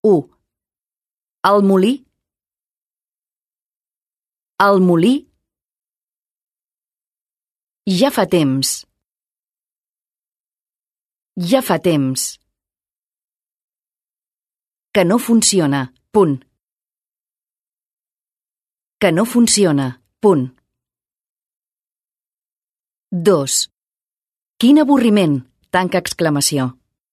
1. El molí. El molí. Ja fa temps. Ja fa temps. Que no funciona. Punt. Que no funciona. Punt. 2. Quin avorriment! Tanca exclamació.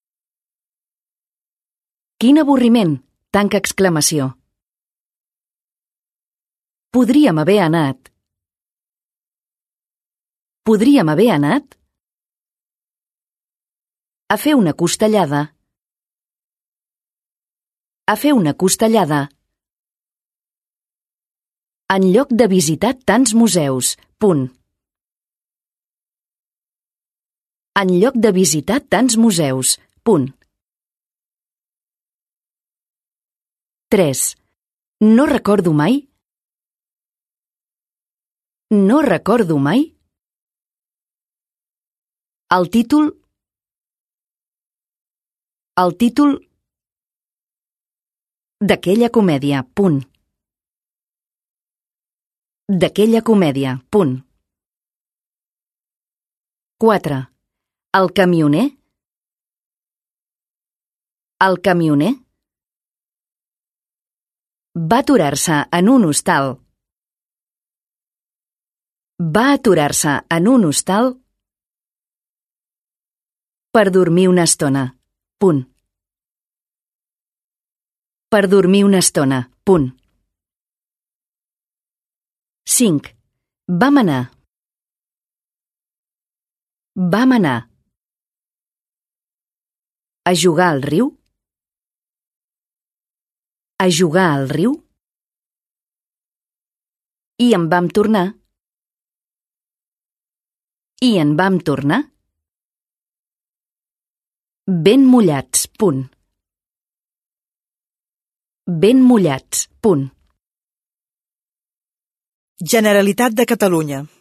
Quin avorriment! Tanca exclamació. Podríem haver anat. Podríem haver anat a fer una costellada. A fer una costellada. En lloc de visitar tants museus. Punt. En lloc de visitar tants museus. Punt. 3. No recordo mai. No recordo mai. El títol d'aquella comèdia. Punt. D'aquella comèdia. Punt. 4. El camioner. El camioner va aturar-se en un hostal. Va aturar-se en un hostal per dormir una estona. Punt. Per dormir una estona. Punt. 5. Vam anar. Vam anar a jugar al riu. A jugar al riu. I en vam tornar. I en vam tornar. Ben mullats. Punt. Ben mullats. Punt. Generalitat de Catalunya.